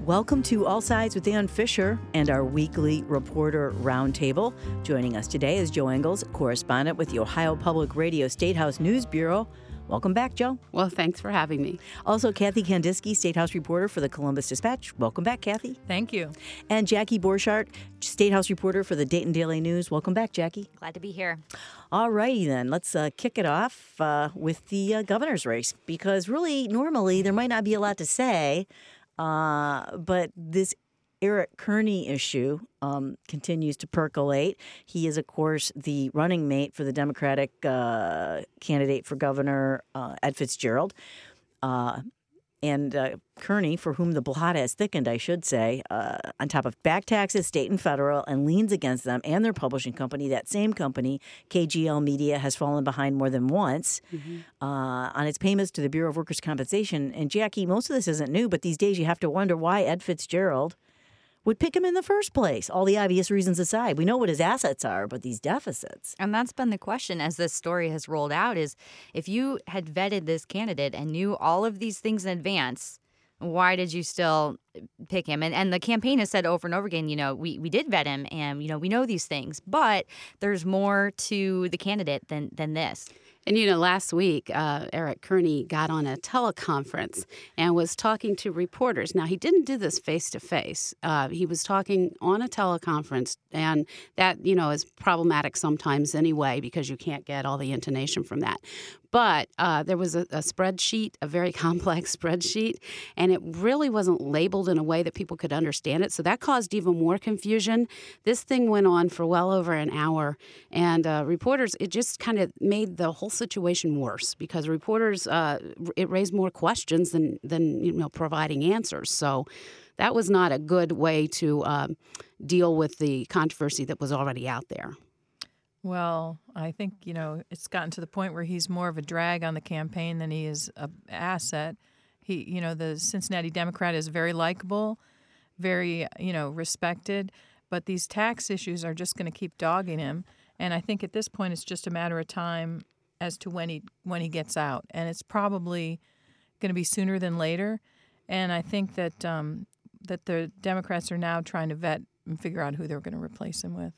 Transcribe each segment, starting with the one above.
Welcome to All Sides with Ann Fisher and our weekly Reporter Roundtable. Joining us today is Joe Engels, correspondent with the Ohio Public Radio State House News Bureau. Welcome back, Joe. Well, thanks for having me. Also, Kathy Kandinsky, State House reporter for the Columbus Dispatch. Welcome back, Kathy. Thank you. And Jackie Borchardt, State House reporter for the Dayton Daily News. Welcome back, Jackie. Glad to be here. All righty, then. Let's kick it off with the governor's race, because really, normally, there might not be a lot to say, but this Eric Kearney issue continues to percolate. He is, of course, the running mate for the Democratic candidate for governor, Ed Fitzgerald. And Kearney, for whom the blot has thickened, I should say, on top of back taxes, state and federal, and liens against them and their publishing company, that same company, KGL Media, has fallen behind more than once on its payments to the Bureau of Workers' Compensation. And, Jackie, most of this isn't new, but these days you have to wonder why Ed Fitzgerald would pick him in the first place, all the obvious reasons aside. We know what his assets are, but these deficits. And that's been the question as this story has rolled out is if you had vetted this candidate and knew all of these things in advance, why did you still pick him? And the campaign has said over and over again, we did vet him and, we know these things, but there's more to the candidate than this. And, last week, Eric Kearney got on a teleconference and was talking to reporters. Now, he didn't do this face-to-face. He was talking on a teleconference, and that, is problematic sometimes anyway because you can't get all the intonation from that. But there was a spreadsheet, a very complex spreadsheet, and it really wasn't labeled in a way that people could understand it. So that caused even more confusion. This thing went on for well over an hour, and reporters, it just kind of made the whole situation worse because reporters, it raised more questions than providing answers. So that was not a good way to deal with the controversy that was already out there. Well, I think, it's gotten to the point where he's more of a drag on the campaign than he is an asset. He, the Cincinnati Democrat is very likable, very, respected, but these tax issues are just going to keep dogging him. And I think at this point it's just a matter of time as to when he gets out. And it's probably going to be sooner than later. And I think that that the Democrats are now trying to vet and figure out who they're going to replace him with.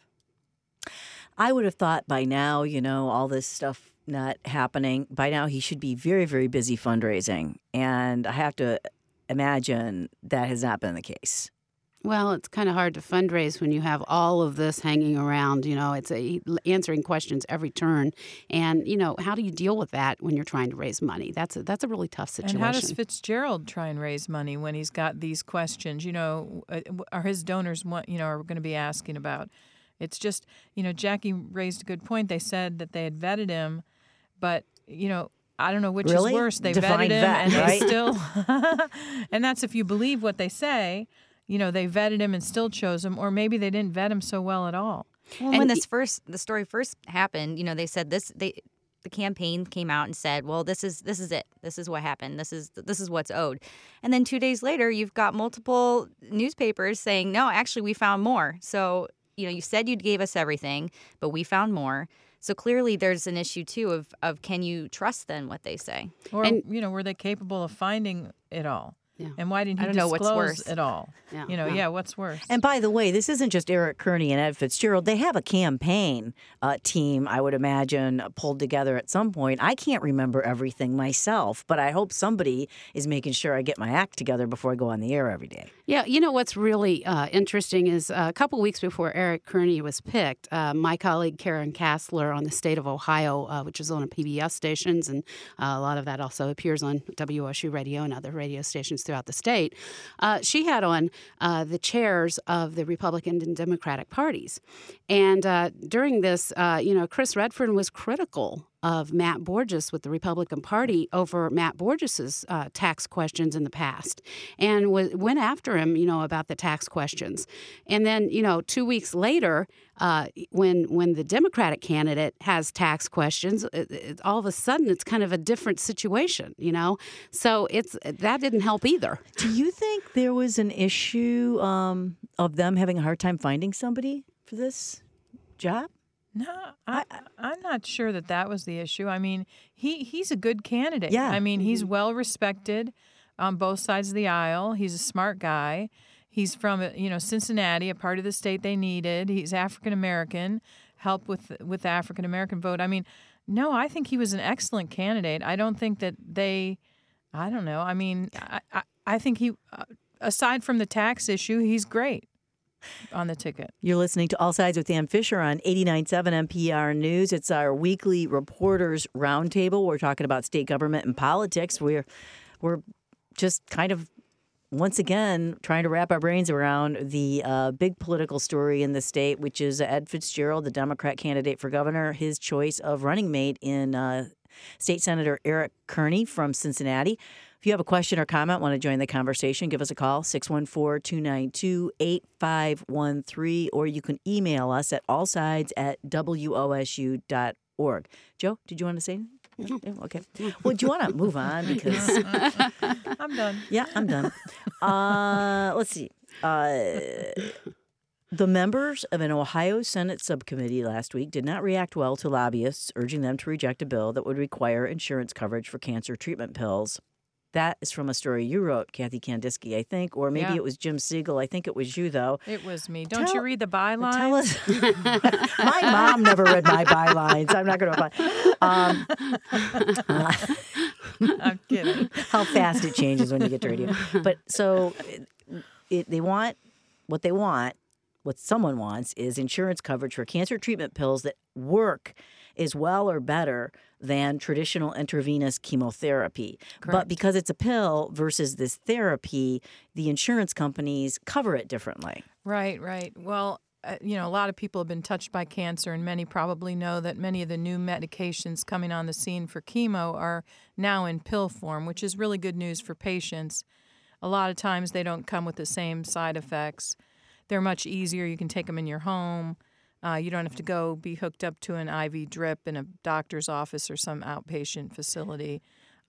I would have thought by now, all this stuff not happening, by now he should be very, very busy fundraising. And I have to imagine that has not been the case. Well, it's kind of hard to fundraise when you have all of this hanging around. It's answering questions every turn. And, how do you deal with that when you're trying to raise money? That's a really tough situation. And how does Fitzgerald try and raise money when he's got these questions? Are his donors, are going to be asking about? It's just, Jackie raised a good point. They said that they had vetted him, but, I don't know which really? Is worse. They Define vetted him vet, and right? they still, and that's if you believe what they say, they vetted him and still chose him, or maybe they didn't vet him so well at all. Well, when the story first happened, they said the campaign came out and said, well, this is it. This is what happened. This is what's owed. And then 2 days later, you've got multiple newspapers saying, no, actually, we found more. So, you said you gave us everything, but we found more. So clearly there's an issue, too, of can you trust then what they say? Or, were they capable of finding it all? Yeah. And why didn't he disclose it all? What's worse? And by the way, this isn't just Eric Kearney and Ed Fitzgerald. They have a campaign team, I would imagine, pulled together at some point. I can't remember everything myself, but I hope somebody is making sure I get my act together before I go on the air every day. Yeah, what's really interesting is a couple weeks before Eric Kearney was picked, my colleague Karen Kassler on the State of Ohio, which is on PBS stations, and a lot of that also appears on WSU Radio and other radio stations throughout the state, she had on the chairs of the Republican and Democratic parties. And during this, Chris Redfern was critical of Matt Borges with the Republican Party over Matt Borges's tax questions in the past, and went after him, about the tax questions. And then, 2 weeks later, when the Democratic candidate has tax questions, all of a sudden it's kind of a different situation, So that didn't help either. Do you think there was an issue of them having a hard time finding somebody for this job? No, I'm not sure that was the issue. I mean, he's a good candidate. Yeah. I mean, he's well respected on both sides of the aisle. He's a smart guy. He's from, Cincinnati, a part of the state they needed. He's African American, help with the African American vote. I mean, no, I think he was an excellent candidate. I don't think that I don't know. I mean, I think he, aside from the tax issue, he's great on the ticket. You're listening to All Sides with Dan Fisher on 89.7 NPR News. It's our weekly Reporters Roundtable. We're talking about state government and politics. We're just kind of, once again, trying to wrap our brains around the big political story in the state, which is Ed Fitzgerald, the Democrat candidate for governor, his choice of running mate in State Senator Eric Kearney from Cincinnati. If you have a question or comment, want to join the conversation, give us a call, 614-292-8513, or you can email us at allsides@wosu.org. Joe, did you want to say anything? No. Okay. Well, do you want to move on? Because I'm done. Yeah, I'm done. Let's see. The members of an Ohio Senate subcommittee last week did not react well to lobbyists urging them to reject a bill that would require insurance coverage for cancer treatment pills. That is from a story you wrote, Kathy Kandinsky, I think, or maybe it was Jim Siegel. I think it was you, though. It was me. Don't you read the bylines? Tell us. My mom never read my bylines. I'm not going to apply. I'm kidding. How fast it changes when you get to radio. But so what someone wants is insurance coverage for cancer treatment pills that work as well or better than traditional intravenous chemotherapy. Correct. But because it's a pill versus this therapy, the insurance companies cover it differently. Right. Well, a lot of people have been touched by cancer, and many probably know that many of the new medications coming on the scene for chemo are now in pill form, which is really good news for patients. A lot of times they don't come with the same side effects. They're much easier. You can take them in your home. You don't have to go be hooked up to an IV drip in a doctor's office or some outpatient facility.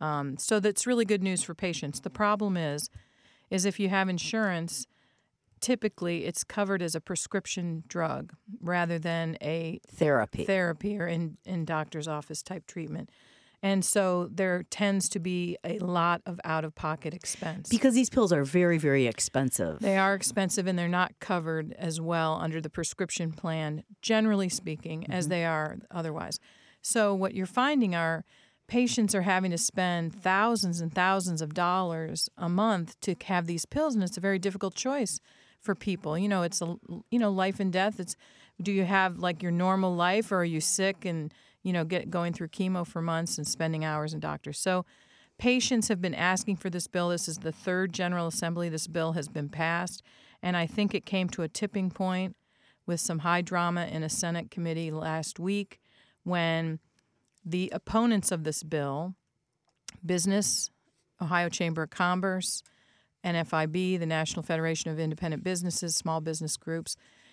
So that's really good news for patients. The problem is if you have insurance, typically it's covered as a prescription drug rather than a therapy or in doctor's office type treatment. And so there tends to be a lot of out-of-pocket expense. Because these pills are very, very expensive. They are expensive, and they're not covered as well under the prescription plan, generally speaking, as they are otherwise. So what you're finding are patients are having to spend thousands and thousands of dollars a month to have these pills, and it's a very difficult choice for people. It's life and death. It's, do you have like your normal life, or are you sick and going through chemo for months and spending hours in doctors? So patients have been asking for this bill. This is the third General Assembly this bill has been passed, and I think it came to a tipping point with some high drama in a Senate committee last week when the opponents of this bill, Business, Ohio Chamber of Commerce, NFIB, the National Federation of Independent Businesses, Small Business Groups,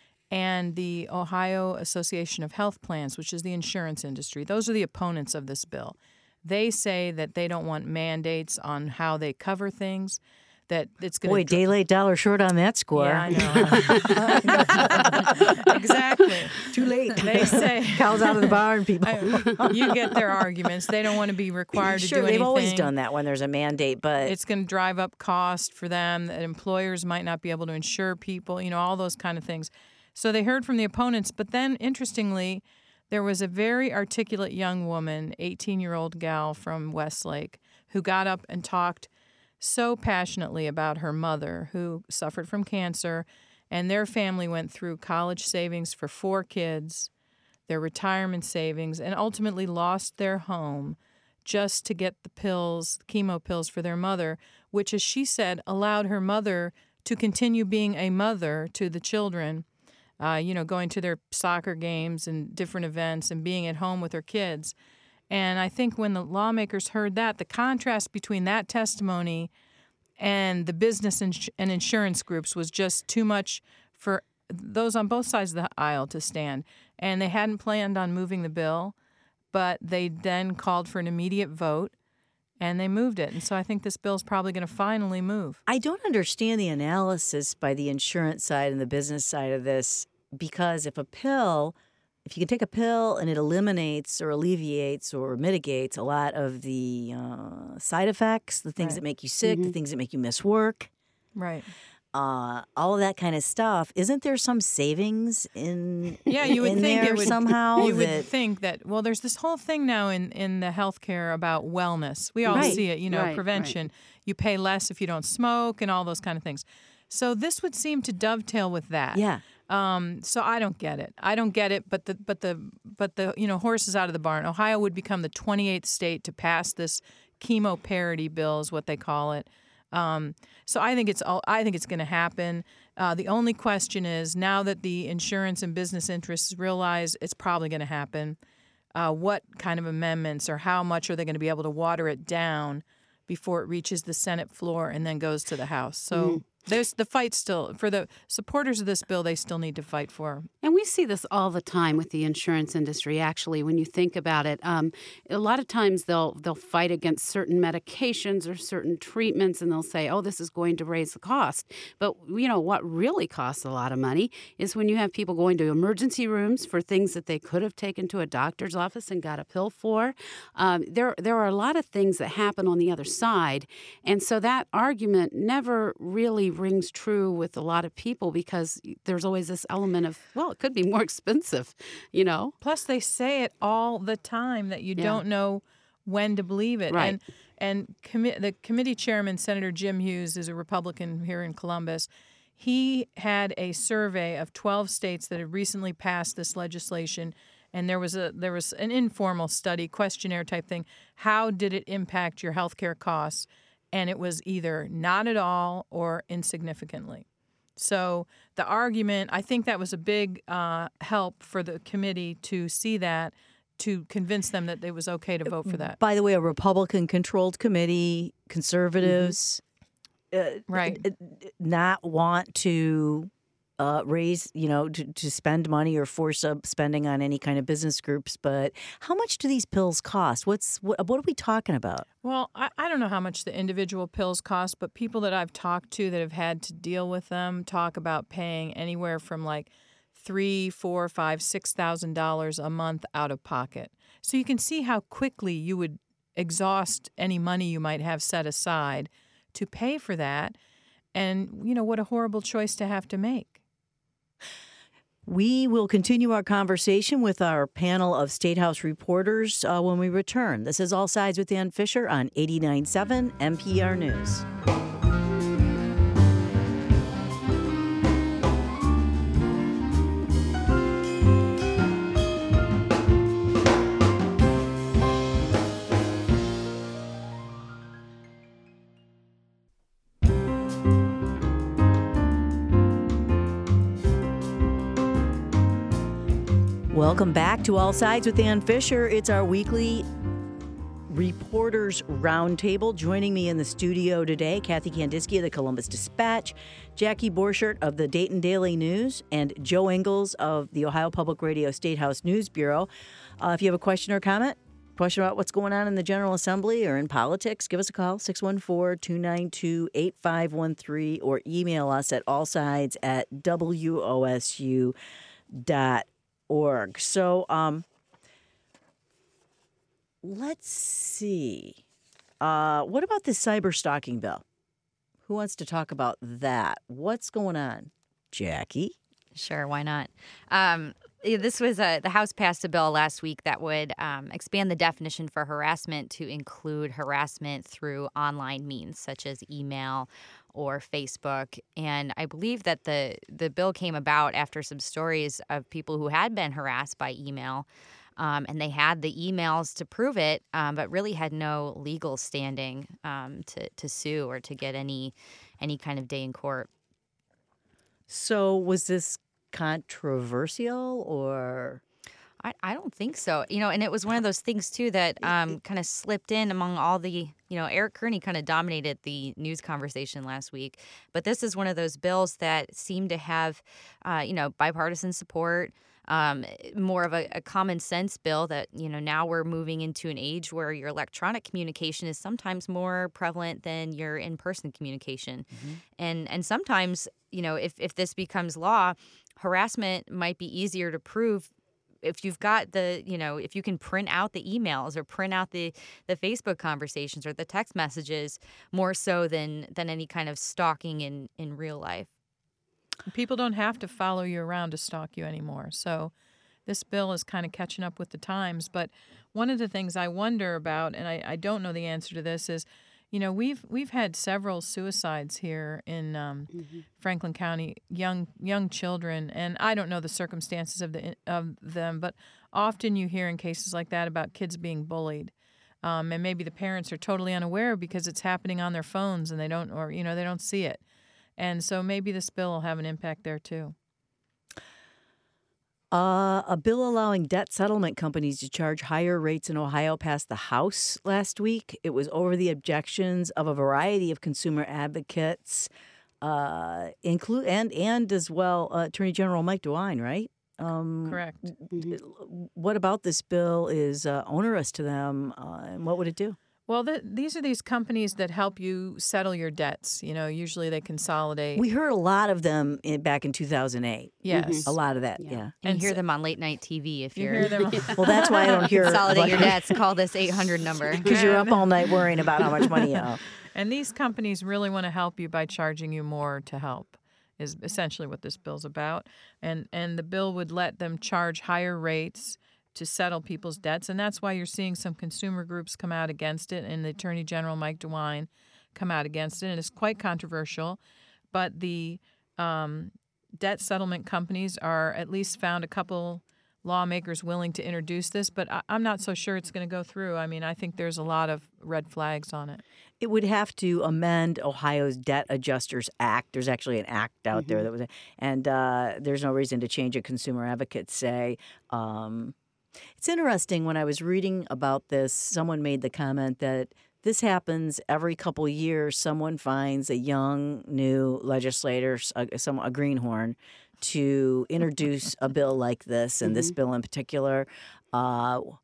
and the Ohio Association of Health Plans, which is the insurance industry. Those are the opponents of this bill. They say that they don't want mandates on how they cover things, that it's going to... Boy, day late, dollar short on that score. Yeah, I know. Exactly. Too late. They say... Cows out of the barn, people. You get their arguments. They don't want to be required to do anything. Sure, they've always done that when there's a mandate, but... It's going to drive up cost for them, that employers might not be able to insure people, all those kind of things. So they heard from the opponents, but then, interestingly, there was a very articulate young woman, 18-year-old gal from Westlake, who got up and talked so passionately about her mother, who suffered from cancer, and their family went through college savings for 4 kids, their retirement savings, and ultimately lost their home just to get the pills, chemo pills for their mother, which, as she said, allowed her mother to continue being a mother to the children. Going to their soccer games and different events and being at home with her kids. And I think when the lawmakers heard that, the contrast between that testimony and the business and insurance groups was just too much for those on both sides of the aisle to stand. And they hadn't planned on moving the bill, but they then called for an immediate vote, and they moved it. And so I think this bill's probably going to finally move. I don't understand the analysis by the insurance side and the business side of this, because if a pill if you can take a pill and it eliminates or alleviates or mitigates a lot of the side effects, the things Right. that make you sick, the things that make you miss work, Right. all of that kind of stuff, isn't there some savings in Yeah, you would in think there it would somehow? You would that, think that. Well, there's this whole thing now in the healthcare about wellness. We all Right. see it. Right, prevention. You pay less if you don't smoke, and all those kind of things. So this would seem to dovetail with that. yeah. So I don't get it. But the horse is out of the barn. Ohio would become the 28th state to pass this chemo parity bill, is what they call it. So I think it's going to happen. The only question is, now that the insurance and business interests realize it's probably going to happen, what kind of amendments or how much are they going to be able to water it down before it reaches the Senate floor and then goes to the House? So there's the fight still. For the supporters of this bill, they still need to fight for. And we see this all the time with the insurance industry, actually, when you think about it. A lot of times they'll fight against certain medications or certain treatments, and they'll say, oh, this is going to raise the cost. But, what really costs a lot of money is when you have people going to emergency rooms for things that they could have taken to a doctor's office and got a pill for. There are a lot of things that happen on the other side. And so that argument never really rings true with a lot of people, because there's always this element of, well, it could be more expensive, Plus, they say it all the time that you don't know when to believe it. Right. And the committee chairman, Senator Jim Hughes, is a Republican here in Columbus. He had a survey of 12 states that had recently passed this legislation, and there was an informal study, questionnaire type thing. How did it impact your health care costs? And it was either not at all or insignificantly. So the argument, I think that was a big help for the committee to see that, to convince them that it was okay to vote for that. By the way, a Republican-controlled committee, conservatives, Right. not want to raise, to spend money or force up spending on any kind of business groups. But how much do these pills cost? What are we talking about? Well, I don't know how much the individual pills cost, but people that I've talked to that have had to deal with them talk about paying anywhere from like $3,000, $4,000, $5,000, $6,000 a month out of pocket. So you can see how quickly you would exhaust any money you might have set aside to pay for that. And, what a horrible choice to have to make. We will continue our conversation with our panel of State House reporters when we return. This is All Sides with Ann Fisher on 89.7 NPR News. Welcome back to All Sides with Ann Fisher. It's our weekly Reporters Roundtable. Joining me in the studio today, Kathy Kandinsky of the Columbus Dispatch, Jackie Borchert of the Dayton Daily News, and Joe Ingles of the Ohio Public Radio State House News Bureau. If you have a question or comment, question about what's going on in the General Assembly or in politics, give us a call, 614-292-8513, or email us at allsides@wosu.org. So, let's see. What about this cyber stalking bill? Who wants to talk about that? What's going on? Jackie? Sure, why not? This was the House passed a bill last week that would expand the definition for harassment to include harassment through online means, such as email or Facebook. And I believe that the bill came about after some stories of people who had been harassed by email, and they had the emails to prove it, but really had no legal standing to sue or to get any kind of day in court. So was this controversial or? I don't think so. And it was one of those things, too, that kind of slipped in among all the, Eric Kearney kind of dominated the news conversation last week. But this is one of those bills that seemed to have, bipartisan support, more of a common sense bill that, now we're moving into an age where your electronic communication is sometimes more prevalent than your in-person communication. Mm-hmm. And sometimes, if this becomes law, harassment might be easier to prove if you've got if you can print out the emails or print out the Facebook conversations or the text messages more so than any kind of stalking in real life. People don't have to follow you around to stalk you anymore. So this bill is kind of catching up with the times. But one of the things I wonder about, and I don't know the answer to this, is, we've had several suicides here in Franklin County, young children, and I don't know the circumstances of them, but often you hear in cases like that about kids being bullied. And maybe the parents are totally unaware because it's happening on their phones and they don't see it. And so maybe this bill will have an impact there too. A bill allowing debt settlement companies to charge higher rates in Ohio passed the House last week. It was over the objections of a variety of consumer advocates, and as well Attorney General Mike DeWine, right? Correct. What about this bill is onerous to them, and what would it do? Well, these are these companies that help you settle your debts. Usually they consolidate. We heard a lot of them back in 2008. Yes. A lot of that, yeah. And you hear them on late night TV if you're... hear them. Well, that's why I don't hear... Consolidate your debts, call this 800 number. Because you're up all night worrying about how much money you owe. And these companies really want to help you by charging you more to help, is essentially what this bill's about. And the bill would let them charge higher rates to settle people's debts, and that's why you're seeing some consumer groups come out against it, and the Attorney General Mike DeWine come out against it, and it's quite controversial. But the debt settlement companies are at least found a couple lawmakers willing to introduce this, but I'm not so sure it's going to go through. I mean, I think there's a lot of red flags on it. It would have to amend Ohio's Debt Adjusters Act. There's actually an act out there that was, and there's no reason to change it. Consumer advocates say. It's interesting, when I was reading about this, someone made the comment that this happens every couple years. Someone finds a young, new legislator, a greenhorn, to introduce a bill like this, and this bill in particular. Don't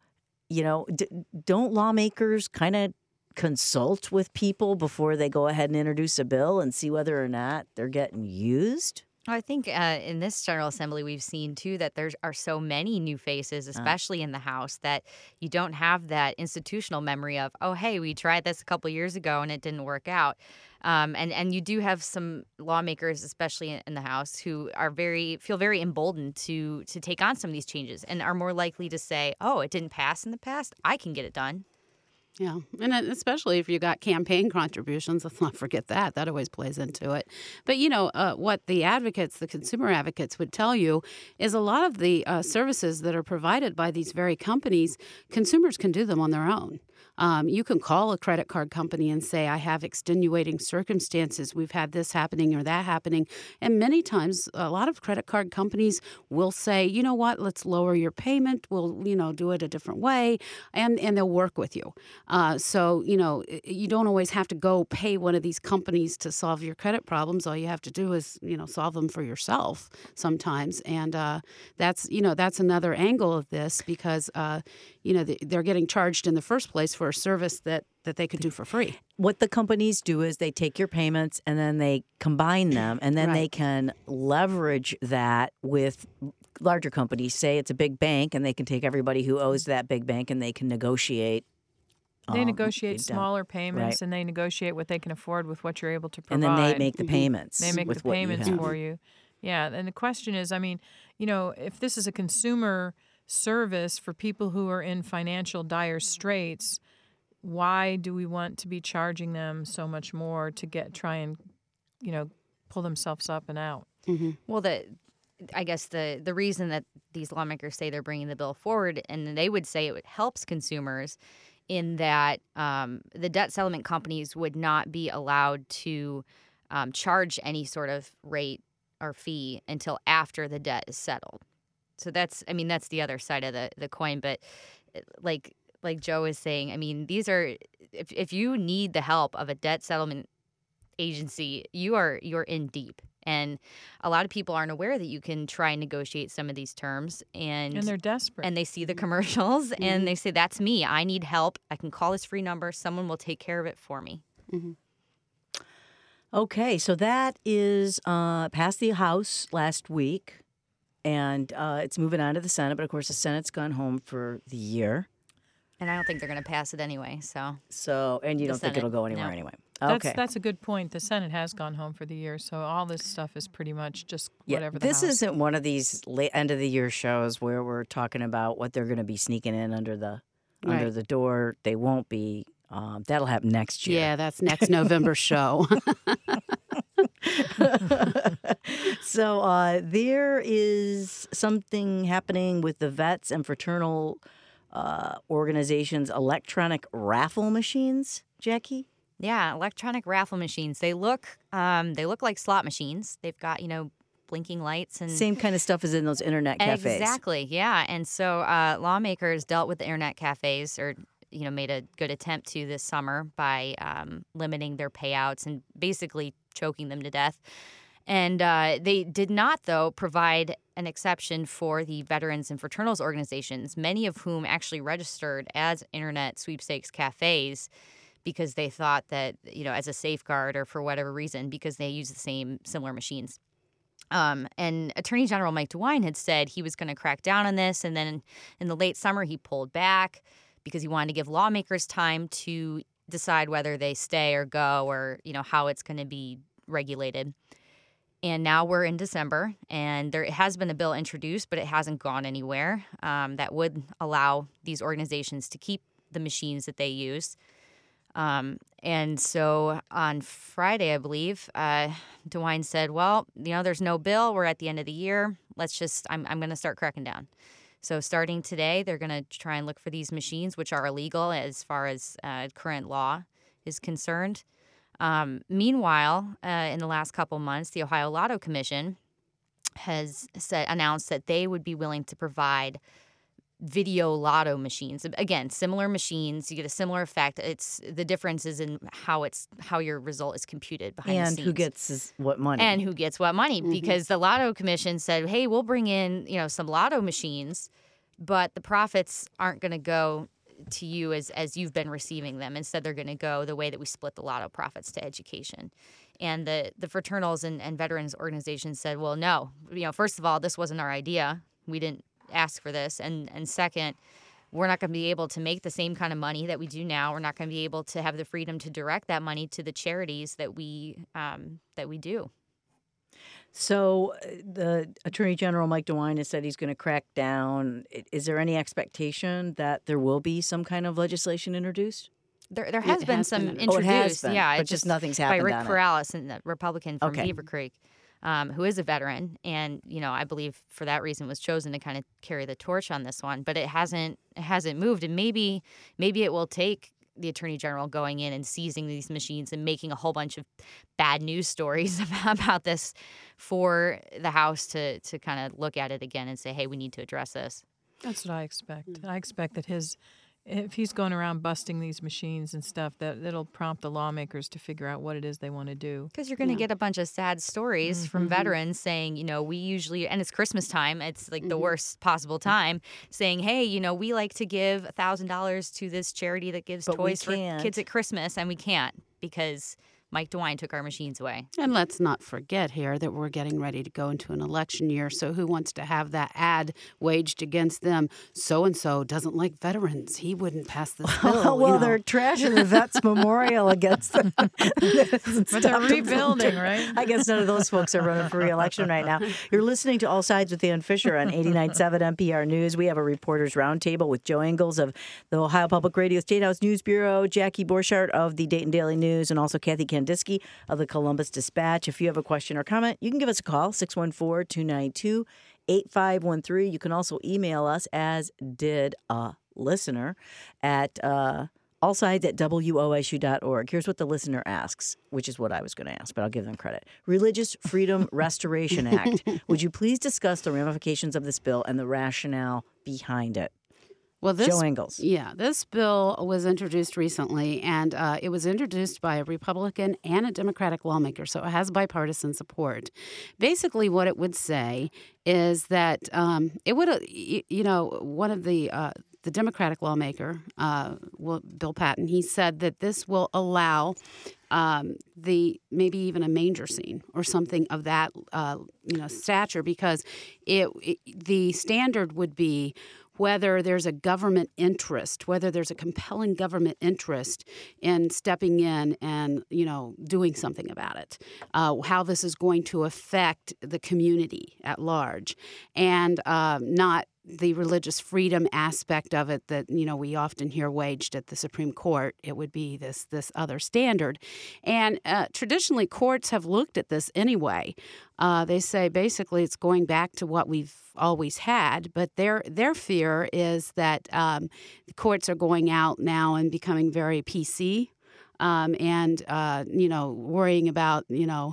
lawmakers kind of consult with people before they go ahead and introduce a bill and see whether or not they're getting used? I think in this General Assembly, we've seen, too, that there are so many new faces, especially in the House, that you don't have that institutional memory of, oh, hey, we tried this a couple years ago and it didn't work out. And you do have some lawmakers, especially in the House, who feel very emboldened to take on some of these changes and are more likely to say, oh, it didn't pass in the past, I can get it done. Yeah, and especially if you got campaign contributions, let's not forget that. That always plays into it. But, what the consumer advocates would tell you is a lot of the services that are provided by these very companies, consumers can do them on their own. You can call a credit card company and say, I have extenuating circumstances. We've had this happening or that happening. And many times, a lot of credit card companies will say, you know what, let's lower your payment. We'll, do it a different way. And they'll work with you. So, you don't always have to go pay one of these companies to solve your credit problems. All you have to do is, solve them for yourself sometimes. And that's another angle of this because, they're getting charged in the first place for a service that they could do for free. What the companies do is they take your payments and then they combine them, and then they can leverage that with larger companies. Say it's a big bank, and they can take everybody who owes that big bank and they can negotiate. They negotiate smaller payments, and they negotiate what they can afford with what you're able to provide. And then they make the payments. They make the payments for you. Yeah, and the question is, if this is a consumer service for people who are in financial dire straits, why do we want to be charging them so much more to try and pull themselves up and out? Mm-hmm. Well, I guess the reason that these lawmakers say they're bringing the bill forward, and they would say it helps consumers, in that the debt settlement companies would not be allowed to charge any sort of rate or fee until after the debt is settled. So that's the other side of the coin. But like Joe is saying, these are, if you need the help of a debt settlement agency, you're in deep. And a lot of people aren't aware that you can try and negotiate some of these terms. And they're desperate. And they see the commercials and they say, that's me. I need help. I can call this free number. Someone will take care of it for me. Mm-hmm. Okay, so that is passed the House last week. And it's moving on to the Senate, but of course the Senate's gone home for the year. And I don't think they're going to pass it anyway. And you don't think it'll go anywhere anyway. Okay. That's a good point. The Senate has gone home for the year, so all this stuff is pretty much just whatever the This House. isn't one of these late end of the year shows where we're talking about what they're going to be sneaking in under the door. They won't be. That'll happen next year. Yeah, that's next November show. So there is something happening with the vets and fraternal organizations' electronic raffle machines, Jackie? Yeah, electronic raffle machines. They look like slot machines. They've got, blinking lights and Same kind of stuff as in those internet cafes. Exactly, yeah. And so lawmakers dealt with the internet cafes, or made a good attempt to this summer by limiting their payouts and basically choking them to death. And they did not, though, provide an exception for the veterans and fraternals organizations, many of whom actually registered as internet sweepstakes cafes because they thought that, as a safeguard or for whatever reason, because they use the same similar machines. And Attorney General Mike DeWine had said he was going to crack down on this. And then in the late summer, he pulled back because he wanted to give lawmakers time to decide whether they stay or go, or, how it's going to be regulated. And now we're in December, and there has been a bill introduced, but it hasn't gone anywhere that would allow these organizations to keep the machines that they use. And so on Friday, I believe, DeWine said, well, there's no bill. We're at the end of the year. I'm going to start cracking down. So starting today, they're going to try and look for these machines, which are illegal as far as current law is concerned. Meanwhile, in the last couple months, the Ohio Lotto Commission has announced that they would be willing to provide video lotto machines. Again, similar machines, you get a similar effect. The difference is in how your result is computed behind the scenes. And who gets what money. Because the Lotto Commission said, hey, we'll bring in, some lotto machines, but the profits aren't going to go to you as you've been receiving them. Instead, they're going to go the way that we split the lotto profits to education. And the fraternals and veterans organizations said, well, no, first of all, this wasn't our idea. We didn't ask for this. And second, we're not going to be able to make the same kind of money that we do now. We're not going to be able to have the freedom to direct that money to the charities that we do. So the Attorney General, Mike DeWine, has said he's going to crack down. Is there any expectation that there will be some kind of legislation introduced? There has been some introduced. It has been, yeah, but just nothing's happened by Rick on Corrales, a Republican from Okay. Beaver Creek, who is a veteran, and I believe for that reason was chosen to kind of carry the torch on this one. But it hasn't moved, and maybe it will take the Attorney General going in and seizing these machines and making a whole bunch of bad news stories about this for the House to kind of look at it again and say, hey, we need to address this. That's what I expect. I expect that if he's going around busting these machines and stuff, that'll prompt the lawmakers to figure out what it is they want to do. Because you're going to get a bunch of sad stories from veterans saying, we usually, and it's Christmas time, it's like the worst possible time, saying, hey, we like to give $1,000 to this charity that gives toys for kids at Christmas, and we can't because Mike DeWine took our machines away. And let's not forget here that we're getting ready to go into an election year. So who wants to have that ad waged against them? So-and-so doesn't like veterans. He wouldn't pass this bill. Well, they're trashing the Vets Memorial against them. But they're rebuilding, right? I guess none of those folks are running for re-election right now. You're listening to All Sides with Ann Fisher on 89.7 NPR News. We have a reporters roundtable with Joe Ingles of the Ohio Public Radio State House News Bureau, Jackie Borchardt of the Dayton Daily News, and also Kathy Kandinsky of the Columbus Dispatch. If you have a question or comment, you can give us a call, 614-292-8513. You can also email us, as did a listener, at allsides@wosu.org. Here's what the listener asks, which is what I was going to ask, but I'll give them credit. Religious Freedom Restoration Act. Would you please discuss the ramifications of this bill and the rationale behind it? Well, Joe Ingles. Yeah, this bill was introduced recently, and it was introduced by a Republican and a Democratic lawmaker, so it has bipartisan support. Basically, what it would say is that it would, one of the the Democratic lawmaker, Bill Patton, he said that this will allow maybe even a manger scene or something of that stature, because the standard would be whether there's a government interest, whether there's a compelling government interest in stepping in and, doing something about it, how this is going to affect the community at large, and not the religious freedom aspect of it that, we often hear waged at the Supreme Court. It would be this other standard. And traditionally, courts have looked at this anyway. They say basically it's going back to what we've always had, but their fear is that the courts are going out now and becoming very PC and worrying about,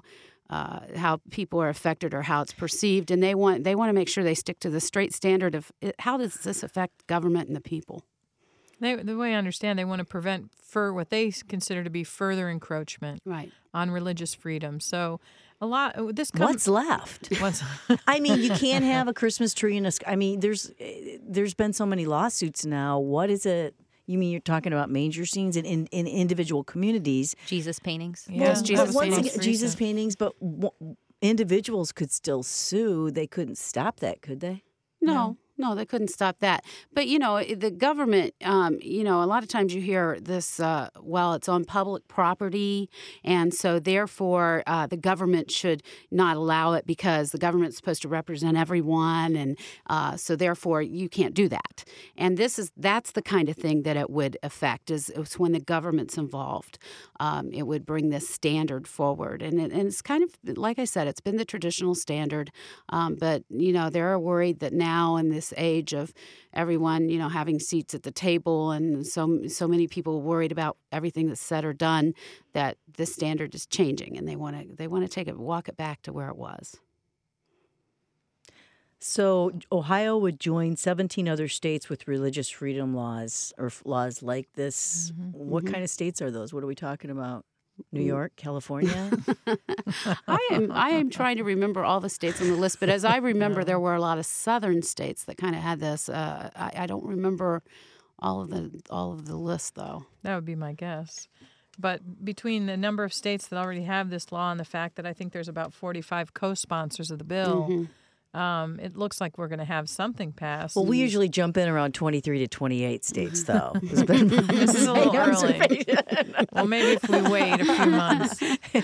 how people are affected or how it's perceived, and they want to make sure they stick to the straight standard of how does this affect government and the people. The way I understand, they want to prevent what they consider to be further encroachment on religious freedom. So a lot. What's left? I mean, you can't have a Christmas tree in a. I mean, there's been so many lawsuits now. What is it? You mean you're talking about manger scenes in individual communities? Jesus paintings. Yeah, Jesus paintings, but individuals could still sue. They couldn't stop that, could they? No, they couldn't stop that. But, the government, a lot of times you hear this, it's on public property, and so therefore the government should not allow it because the government's supposed to represent everyone, and so therefore you can't do that. And that's the kind of thing that it would affect, is when the government's involved. It would bring this standard forward. And it's kind of, like I said, it's been the traditional standard, but, they're worried that now in this age of everyone, having seats at the table and so many people worried about everything that's said or done, that this standard is changing, and they want to walk it back to where it was. So Ohio would join 17 other states with religious freedom laws or laws like this. Mm-hmm. What kind of states are those? What are we talking about? New York, California? I am trying to remember all the states on the list, but as I remember, there were a lot of southern states that kind of had this. I don't remember all of the list, though. That would be my guess. But between the number of states that already have this law and the fact that I think there's about 45 co-sponsors of the bill, it looks like we're going to have something passed. Well, we usually jump in around 23 to 28 states, though. This is a little early. Well, maybe if we wait a few months.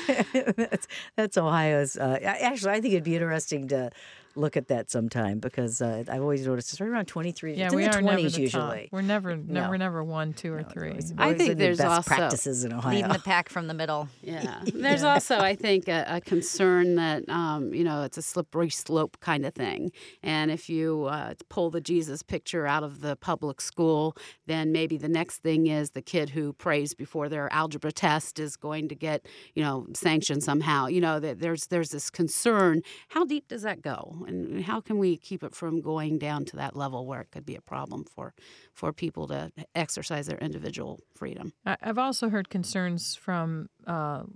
That's Ohio's. Actually, I think it'd be interesting to look at that sometime, because I've always noticed it's right around 23. Yeah, it's in we the are 20s never usually. Top. We're never 1, 2, or 3. I think there's best also practices in Ohio. Leading the pack from the middle. Yeah. There's also, I think, a concern that, it's a slippery slope kind of thing. And if you pull the Jesus picture out of the public school, then maybe the next thing is the kid who prays before their algebra test is going to get, sanctioned somehow. That there's this concern. How deep does that go? And how can we keep it from going down to that level where it could be a problem for people to exercise their individual freedom? I've also heard concerns from the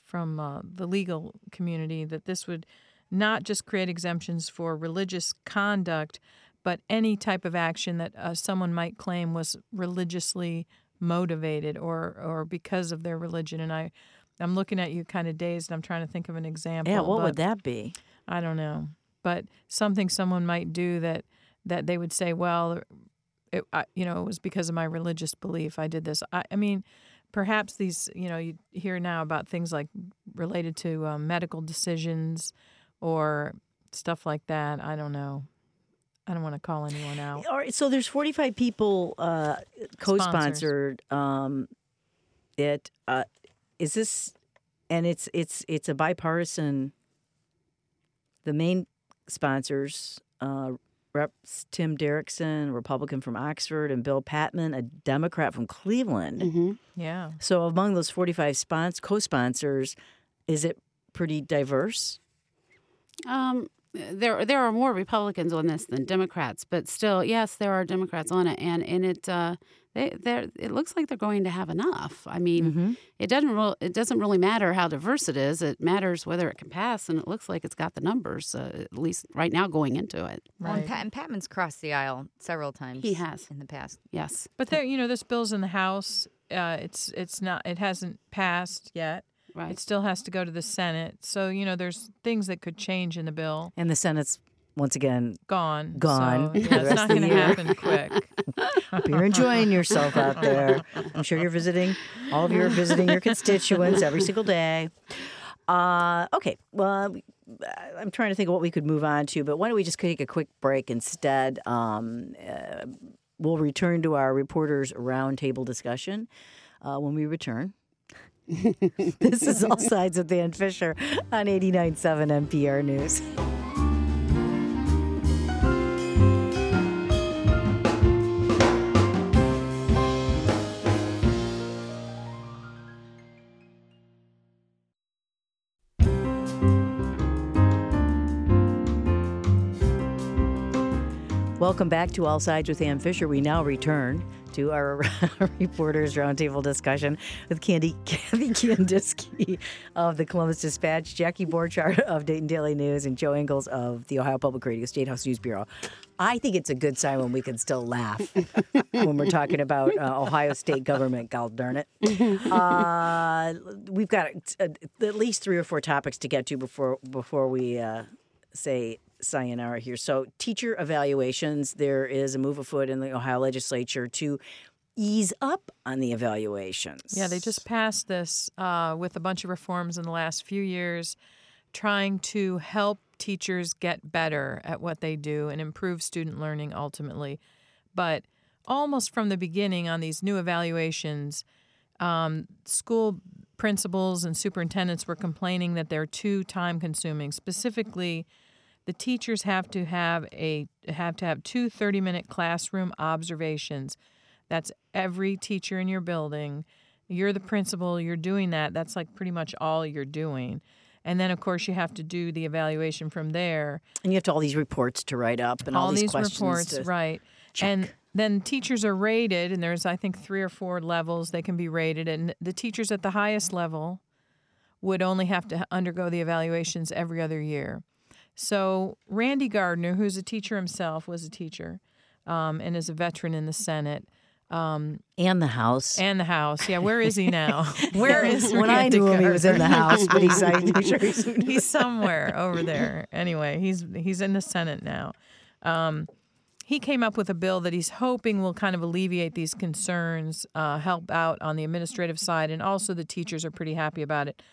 legal community that this would not just create exemptions for religious conduct, but any type of action that someone might claim was religiously motivated or because of their religion. And I'm looking at you kind of dazed, and I'm trying to think of an example. Yeah, what would that be? I don't know. But something someone might do that they would say, well, it was because of my religious belief I did this. I mean, perhaps these, you hear now about things like related to medical decisions or stuff like that. I don't know. I don't want to call anyone out. All right, so there's 45 people co-sponsored. Is this, and it's a bipartisan. The main sponsors, Reps Tim Derrickson, Republican from Oxford, and Bill Patman, a Democrat from Cleveland. Mm-hmm. Yeah. So among those 45 co-sponsors, is it pretty diverse? there are more Republicans on this than Democrats, but still, yes, there are Democrats on it, and it it looks like they're going to have enough. I mean, it doesn't really matter how diverse it is. It matters whether it can pass, and it looks like it's got the numbers, at least right now, going into it. Well, and Patman's crossed the aisle several times. He has in the past. Yes, but there, this bill's in the House. It hasn't passed yet. right. It still has to go to the Senate. So there's things that could change in the bill. And the Senate's once again Gone. Gone. So, for the it's rest not of the going to year. happen quick. Hope you're enjoying yourself out there. I'm sure you're visiting your constituents every single day. Okay. Well, I'm trying to think of what we could move on to, but why don't we just take a quick break instead? We'll return to our reporters' roundtable discussion when we return. This is All Sides with Dan Fisher on 89.7 NPR News. Welcome back to All Sides with Ann Fisher. We now return to our Reporters Roundtable discussion with Kathy Kandinsky of the Columbus Dispatch, Jackie Borchardt of Dayton Daily News, and Joe Ingles of the Ohio Public Radio State House News Bureau. I think it's a good sign when we can still laugh when we're talking about Ohio state government, god darn it. We've got at least 3 or 4 topics to get to before we say sayonara here. So teacher evaluations, there is a move afoot in the Ohio legislature to ease up on the evaluations. Yeah, they just passed this with a bunch of reforms in the last few years, trying to help teachers get better at what they do and improve student learning ultimately. But almost from the beginning on these new evaluations, school principals and superintendents were complaining that they're too time-consuming. Specifically, the teachers have to have 2 30-minute classroom observations. That's every teacher in your building. You're the principal. You're doing that. That's like pretty much all you're doing. And then, of course, you have to do the evaluation from there. And you have all these reports to write up and all these questions reports, to right? check. And then teachers are rated, and there's, I think, 3 or 4 levels they can be rated. And the teachers at the highest level would only have to undergo the evaluations every other year. So Randy Gardner, who's a teacher himself, was a teacher and is a veteran in the Senate. And the House. Yeah, where is he now? Where is when I Randy knew him, he was in the Gardner? House, but he's somewhere over there. Anyway, he's in the Senate now. He came up with a bill that he's hoping will kind of alleviate these concerns, help out on the administrative side, and also the teachers are pretty happy about it.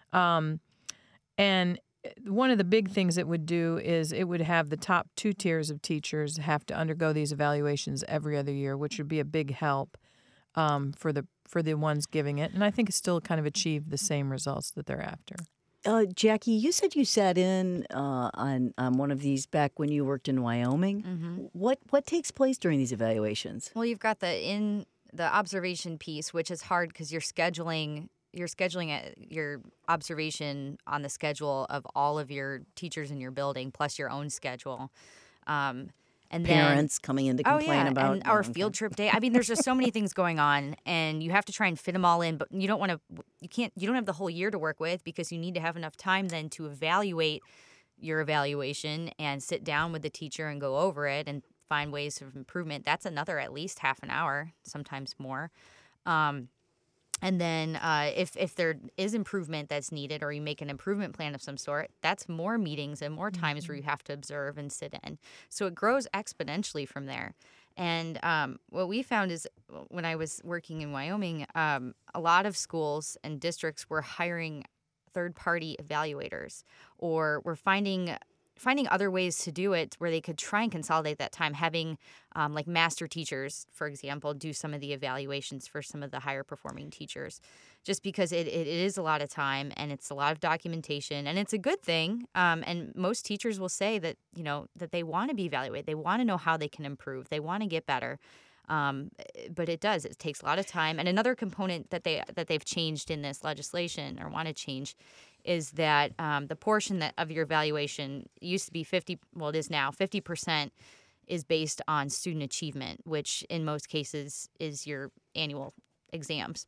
And one of the big things it would do is it would have the top 2 tiers of teachers have to undergo these evaluations every other year, which would be a big help for the ones giving it. And I think it still kind of achieved the same results that they're after. Jackie, you said you sat in on one of these back when you worked in Wyoming. Mm-hmm. What takes place during these evaluations? Well, you've got the observation piece, which is hard because you're scheduling your observation on the schedule of all of your teachers in your building, plus your own schedule. And parents coming in to complain about our field trip day. I mean, there's just so many things going on, and you have to try and fit them all in. But you don't have the whole year to work with because you need to have enough time then to evaluate your evaluation and sit down with the teacher and go over it and find ways of improvement. That's another at least half an hour, sometimes more. And then if there is improvement that's needed or you make an improvement plan of some sort, that's more meetings and more times where you have to observe and sit in. So it grows exponentially from there. And what we found is when I was working in Wyoming, a lot of schools and districts were hiring third-party evaluators or were finding other ways to do it where they could try and consolidate that time, having like master teachers, for example, do some of the evaluations for some of the higher performing teachers, just because it is a lot of time and it's a lot of documentation and it's a good thing. And most teachers will say that, that they want to be evaluated. They want to know how they can improve. They want to get better. But it takes a lot of time. And another component that they've changed in this legislation or want to change is that the portion of your evaluation used to be 50, well, it is now 50% is based on student achievement, which in most cases is your annual exams.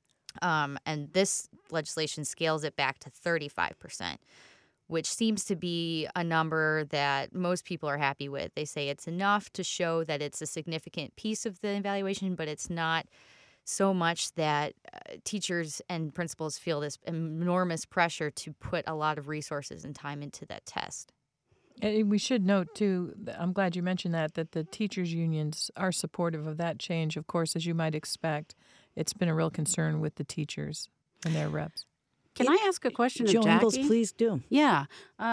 And this legislation scales it back to 35%, which seems to be a number that most people are happy with. They say it's enough to show that it's a significant piece of the evaluation, but it's not so much that teachers and principals feel this enormous pressure to put a lot of resources and time into that test. And we should note, too, I'm glad you mentioned that the teachers' unions are supportive of that change. Of course, as you might expect, it's been a real concern with the teachers and their reps. Can I ask a question of Joe Jackie? Ingles, please do. Yeah.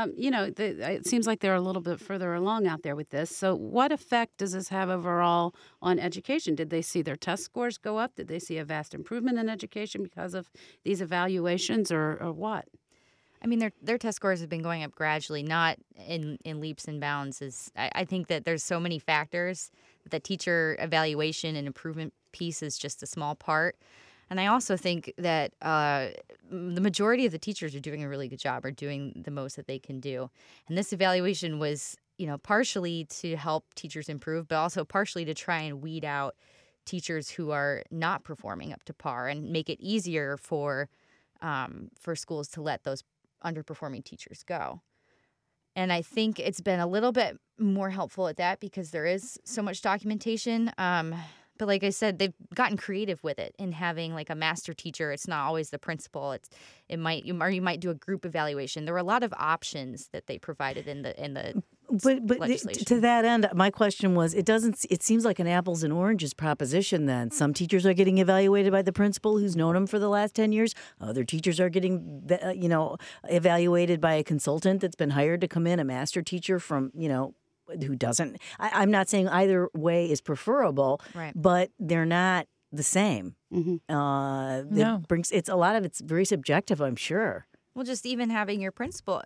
It seems like they're a little bit further along out there with this. So what effect does this have overall on education? Did they see their test scores go up? Did they see a vast improvement in education because of these evaluations or what? I mean, their test scores have been going up gradually, not in leaps and bounds. I think that there's so many factors that the teacher evaluation and improvement piece is just a small part. And I also think that the majority of the teachers are doing a really good job, or doing the most that they can do. And this evaluation was, partially to help teachers improve, but also partially to try and weed out teachers who are not performing up to par and make it easier for schools to let those underperforming teachers go. And I think it's been a little bit more helpful at that because there is so much documentation. But like I said, they've gotten creative with it in having like a master teacher. It's not always the principal. You might do a group evaluation. There were a lot of options that they provided in the legislation. To that end, my question was: it seems like an apples and oranges proposition. Then some teachers are getting evaluated by the principal who's known them for the last 10 years. Other teachers are getting evaluated by a consultant that's been hired to come in, a master teacher from who doesn't. I'm not saying either way is preferable, right, but they're not the same. Mm-hmm. No. It's a lot of it's very subjective, I'm sure. Well, just even having your principal,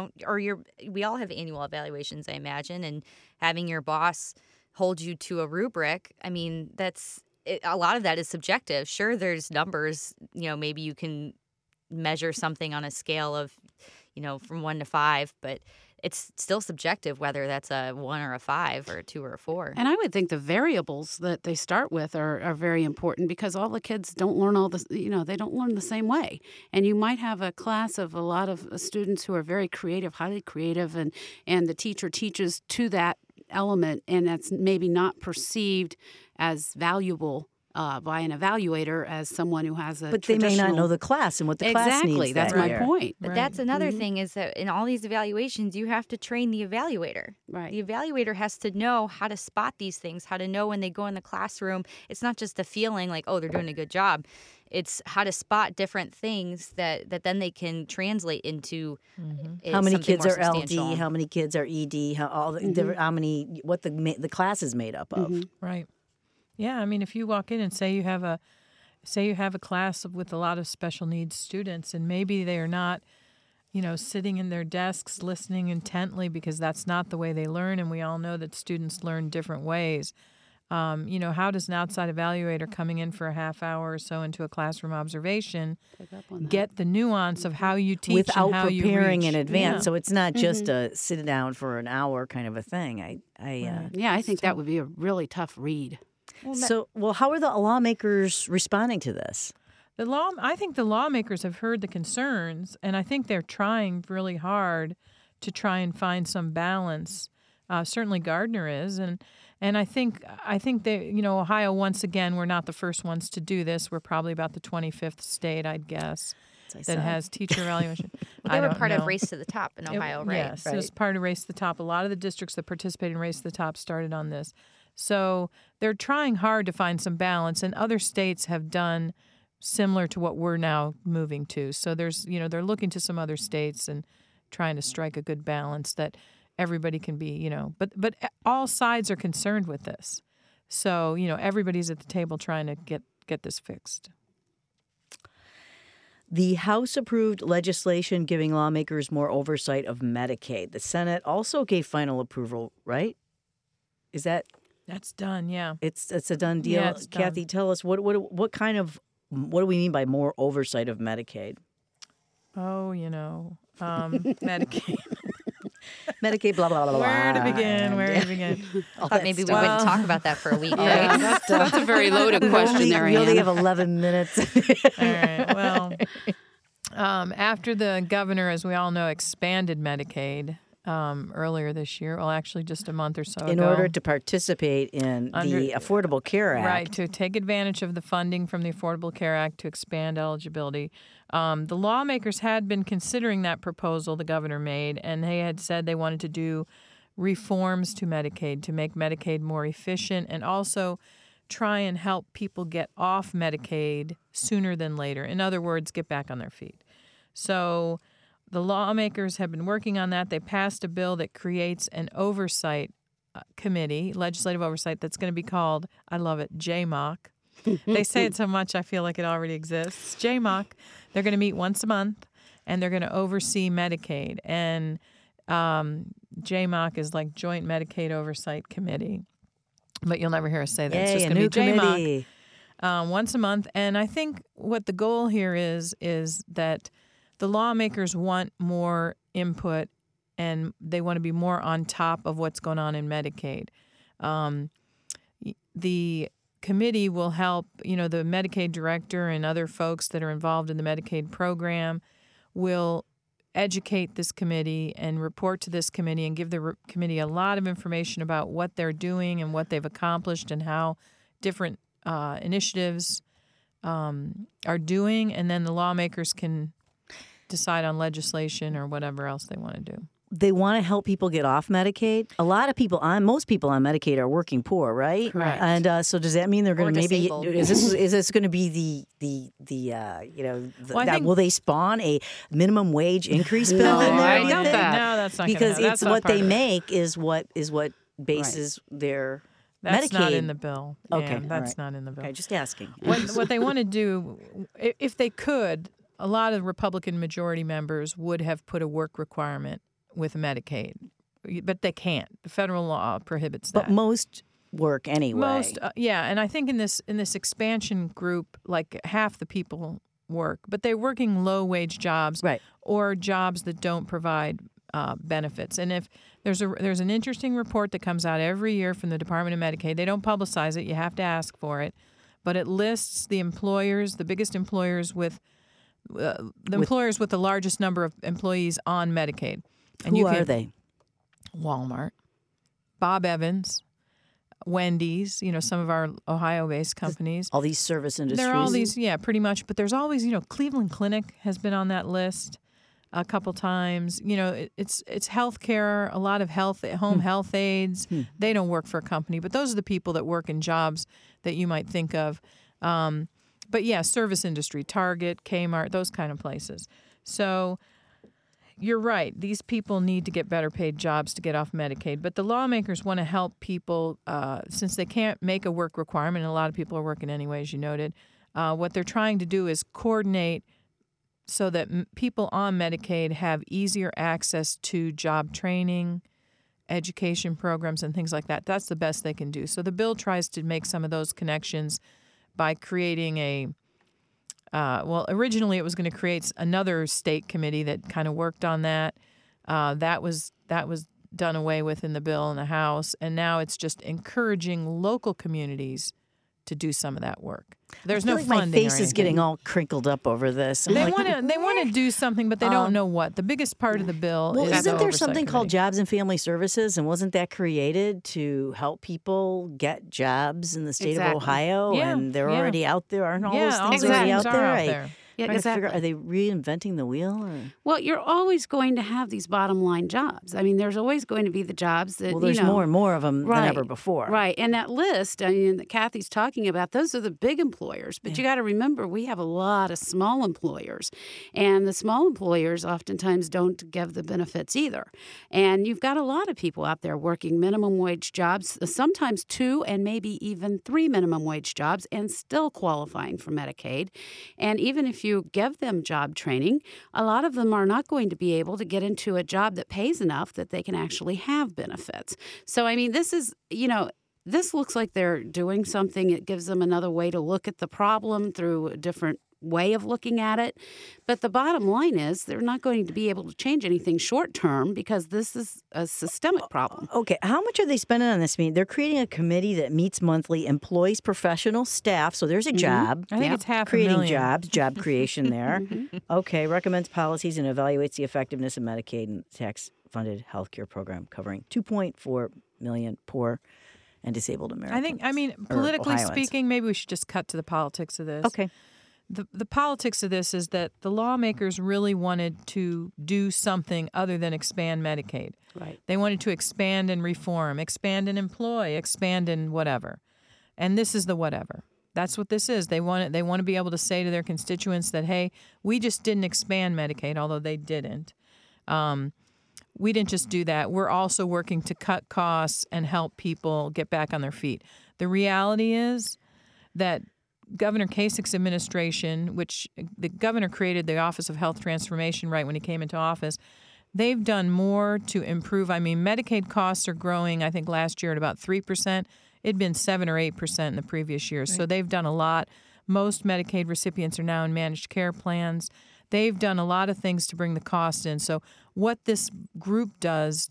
we all have annual evaluations, I imagine, and having your boss hold you to a rubric. I mean, a lot of that is subjective. Sure, there's numbers. Maybe you can measure something on a scale of, from 1 to 5, but it's still subjective whether that's a 1 or a 5 or a 2 or a 4. And I would think the variables that they start with are very important because all the kids don't learn they don't learn the same way. And you might have a class of a lot of students who are very creative, highly creative, and the teacher teaches to that element, and that's maybe not perceived as valuable by an evaluator as someone who has a But they may not know the class and what the class needs. Exactly, that's my point. But that's another thing is that in all these evaluations, you have to train the evaluator. Right. The evaluator has to know how to spot these things, how to know when they go in the classroom. It's not just a feeling like, oh, they're doing a good job. It's how to spot different things that then they can translate into how many kids are substantial. LD, how many kids are ED, what the class is made up of. Right. Yeah, I mean, if you walk in and say you have a class with a lot of special needs students, and maybe they are not, sitting in their desks listening intently because that's not the way they learn, and we all know that students learn different ways. How does an outside evaluator coming in for a half hour or so into a classroom observation get the nuance of how you teach without and how preparing you reach? in advance? Yeah. So it's not just a sit down for an hour kind of a thing. I think that would be a really tough read. How are the lawmakers responding to this? I think the lawmakers have heard the concerns, and I think they're trying really hard to try and find some balance. Certainly, Gardner is, and I think they, Ohio, once again, we're not the first ones to do this. We're probably about the 25th state, I'd guess, that has teacher evaluation. They were part of Race to the Top in Ohio, right? Yes, it was part of Race to the Top. A lot of the districts that participated in Race to the Top started on this. So they're trying hard to find some balance, and other states have done similar to what we're now moving to. So they're looking to some other states and trying to strike a good balance that everybody can be, but all sides are concerned with this. So, everybody's at the table trying to get this fixed. The House approved legislation giving lawmakers more oversight of Medicaid. The Senate also gave final approval, right? Is that... That's done, yeah. It's a done deal. Yeah, it's Kathy, done. tell us what do we mean by more oversight of Medicaid? Medicaid. Medicaid, blah, blah, blah, blah. Where to begin? Where to begin? I thought maybe we wouldn't talk about that for a week, right? Yeah, that's a very loaded question there, We only Ann. have 11 minutes. All right. Well, after the governor, as we all know, expanded Medicaid earlier this year, well, actually just a month or so In ago. order to participate in the Affordable Care Act. Right, to take advantage of the funding from the Affordable Care Act to expand eligibility. The lawmakers had been considering that proposal the governor made, and they had said they wanted to do reforms to Medicaid to make Medicaid more efficient and also try and help people get off Medicaid sooner than later. In other words, get back on their feet. So the lawmakers have been working on that. They passed a bill that creates an oversight committee, legislative oversight, that's going to be called, I love it, JMOC. They say it so much I feel like it already exists. JMOC. They're going to meet once a month, and they're going to oversee Medicaid. And JMOC is like Joint Medicaid Oversight Committee. But you'll never hear us say that. It's Yay, just a going to new be JMOC. committee. Once a month. And I think what the goal here is that the lawmakers want more input and they want to be more on top of what's going on in Medicaid. The committee will help, the Medicaid director and other folks that are involved in the Medicaid program will educate this committee and report to this committee and give the committee a lot of information about what they're doing and what they've accomplished and how different initiatives are doing, and then the lawmakers can decide on legislation or whatever else they want to do. They want to help people get off Medicaid. A lot of people most people on Medicaid are working poor, right? Correct. And so does that mean they're going to maybe disabled. is this going to be will they spawn a minimum wage increase bill in there? I do you doubt think? that. No, that's not Because gonna, it's that's not what part they of it. make is what bases their That's Medicaid. not in the bill. Okay, Ann. all That's right. not in the bill. Okay, just asking. What they want to do, if they could, a lot of Republican majority members would have put a work requirement with Medicaid, but they can't. The federal law prohibits that. But most work anyway. Most, and I think in this expansion group, like half the people work, but they're working low wage jobs, Right. or jobs that don't provide benefits. And if there's an interesting report that comes out every year from the Department of Medicaid, they don't publicize it. You have to ask for it, but it lists the employers, the biggest employers with employers with the largest number of employees on Medicaid. And Who are they? Walmart, Bob Evans, Wendy's, some of our Ohio-based companies. All these service industries. There are all these, pretty much. But there's always, Cleveland Clinic has been on that list a couple times. It's healthcare, a lot of home health aides. They don't work for a company, but those are the people that work in jobs that you might think of. But yeah, service industry, Target, Kmart, those kind of places. So you're right. These people need to get better paid jobs to get off Medicaid. But the lawmakers want to help people, since they can't make a work requirement, and a lot of people are working anyway, as you noted. What they're trying to do is coordinate so that people on Medicaid have easier access to job training, education programs, and things like that. That's the best they can do. So the bill tries to make some of those connections by creating originally it was going to create another state committee that kind of worked on that. That was done away with in the bill in the House, and now it's just encouraging local communities to do some of that work. There's no like funding. my face or is getting anything. all crinkled up over this. I'm They like, want to do something, but they don't know what. The biggest part of the bill Well, is isn't the there oversight something called committee. Jobs and Family Services, and wasn't that created to help people get jobs in the state Exactly. of Ohio? Yeah, and they're yeah. already out there, aren't all those all things those already things out are there? out there. Yeah, Trying to figure, exactly. are they reinventing the wheel? Or? Well, you're always going to have these bottom line jobs. I mean, there's always going to be the jobs that, Well, there's more and more of them than Right, ever before. Right. And that list, that Kathy's talking about, those are the big employers. But you got to remember, we have a lot of small employers. And the small employers oftentimes don't give the benefits either. And you've got a lot of people out there working minimum wage jobs, sometimes 2 and maybe even 3 minimum wage jobs, and still qualifying for Medicaid. And even if you give them job training, a lot of them are not going to be able to get into a job that pays enough that they can actually have benefits. So, I mean, this is, this looks like they're doing something. It gives them another way to look at the problem through a different way of looking at it. But the bottom line is they're not going to be able to change anything short term because this is a systemic problem. Okay, how much are they spending on this meeting? They're creating a committee that meets monthly, employs professional staff, so there's a job. I think it's half creating a million. jobs, job creation there. Okay, recommends policies and evaluates the effectiveness of Medicaid and tax-funded health care program covering 2.4 million poor and disabled Americans. Politically Ohioans. speaking, maybe we should just cut to the politics of this. Okay. The politics of this is that the lawmakers really wanted to do something other than expand Medicaid. Right. They wanted to expand and reform, expand and employ, expand and whatever. And this is the whatever. That's what this is. They want to be able to say to their constituents that, hey, we just didn't expand Medicaid, although they didn't. We didn't just do that. We're also working to cut costs and help people get back on their feet. The reality is that Governor Kasich's administration, which the governor created the Office of Health Transformation right when he came into office, they've done more to improve. Medicaid costs are growing, I think, last year at about 3%. It'd been 7 or 8% in the previous year. Right. So they've done a lot. Most Medicaid recipients are now in managed care plans. They've done a lot of things to bring the cost in. So what this group does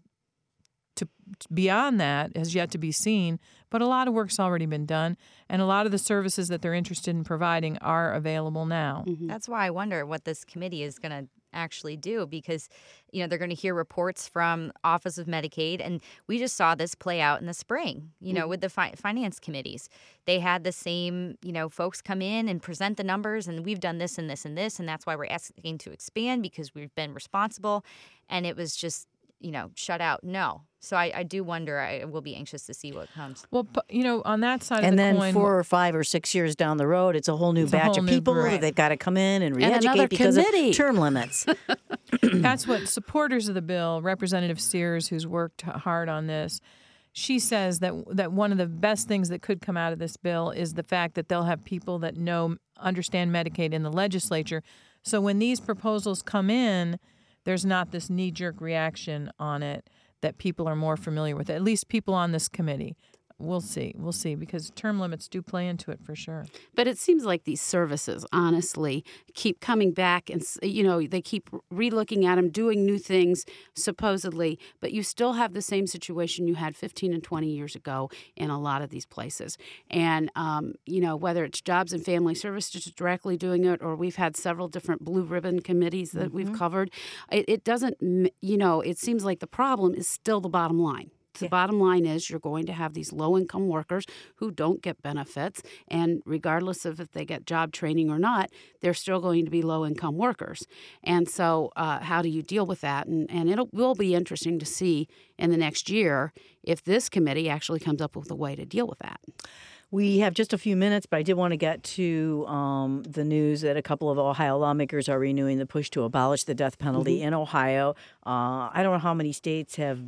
to beyond that has yet to be seen, but a lot of work's already been done, and a lot of the services that they're interested in providing are available now. Mm-hmm. That's why I wonder what this committee is going to actually do, because they're going to hear reports from Office of Medicaid, and we just saw this play out in the spring, with the finance committees. They had the same, folks come in and present the numbers, and we've done this and this and this, and that's why we're asking to expand because we've been responsible, and it was just shut out. No. So I do wonder. I will be anxious to see what comes. Well, on that side of the coin. And then 4 or 5 or 6 years down the road, it's a whole new batch of people that they've got to come in and re-educate because of term limits. That's what supporters of the bill, Representative Sears, who's worked hard on this, she says that one of the best things that could come out of this bill is the fact that they'll have people that understand Medicaid in the legislature. So when these proposals come in, there's not this knee-jerk reaction on it that people are more familiar with, at least people on this committee. We'll see, because term limits do play into it for sure. But it seems like these services, honestly, keep coming back and, they keep relooking at them, doing new things, supposedly, but you still have the same situation you had 15 and 20 years ago in a lot of these places. And, whether it's Jobs and Family Services directly doing it, or we've had several different blue ribbon committees that we've covered, it doesn't, it seems like the problem is still the bottom line. The bottom line is you're going to have these low-income workers who don't get benefits, and regardless of if they get job training or not, they're still going to be low-income workers. And so how do you deal with that? And it will be interesting to see in the next year if this committee actually comes up with a way to deal with that. We have just a few minutes, but I did want to get to the news that a couple of Ohio lawmakers are renewing the push to abolish the death penalty in Ohio. I don't know how many states have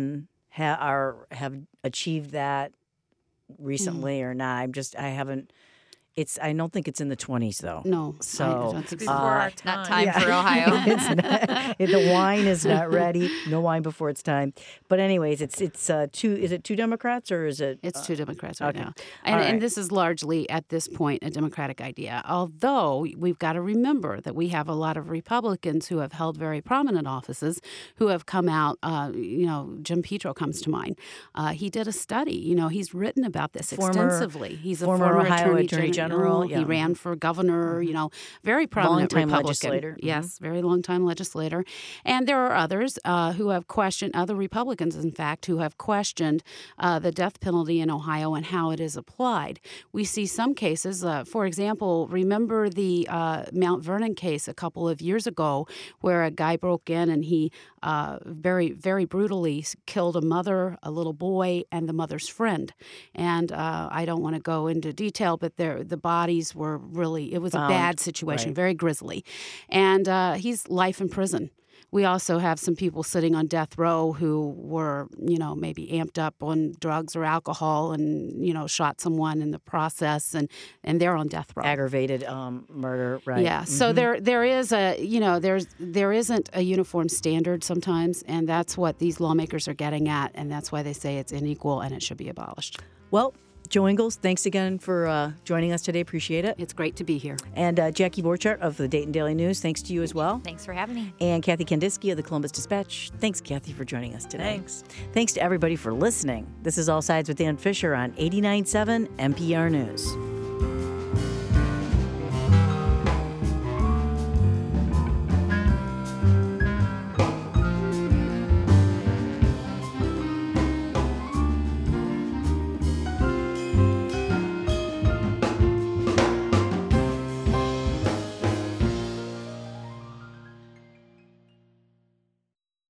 achieved that recently or not. I haven't. I don't think it's in the 20s though. No, so I don't think so. Before our time. Not time for Ohio. The wine is not ready. No wine before it's time. But anyways, it's two. Is it 2 Democrats or is it? It's 2 Democrats right now, and this is largely at this point a Democratic idea. Although we've got to remember that we have a lot of Republicans who have held very prominent offices who have come out. Jim Petro comes to mind. He did a study. He's written about this extensively. He's a former Ohio Attorney General. Yeah. He ran for governor, very prominent long-time Republican. Legislator. Yes, very long-time legislator. And there are others who have questioned, other Republicans, in fact, who have questioned the death penalty in Ohio and how it is applied. We see some cases, for example, remember the Mount Vernon case a couple of years ago where a guy broke in and he very, very brutally killed a mother, a little boy, and the mother's friend. And I don't want to go into detail, but the bodies were really, it was a bad situation, very grisly. And he's life in prison. We also have some people sitting on death row who were, maybe amped up on drugs or alcohol and, shot someone in the process, and they're on death row. Aggravated murder, right? Yeah. So there is there isn't a uniform standard sometimes, and that's what these lawmakers are getting at, and that's why they say it's unequal and it should be abolished. Well, Joe Ingles, thanks again for joining us today. Appreciate it. It's great to be here. And Jackie Borchardt of the Dayton Daily News, thanks to you as well. Thanks for having me. And Kathy Kandinsky of the Columbus Dispatch. Thanks, Kathy, for joining us today. Thanks. Thanks to everybody for listening. This is All Sides with Dan Fisher on 89.7 NPR News.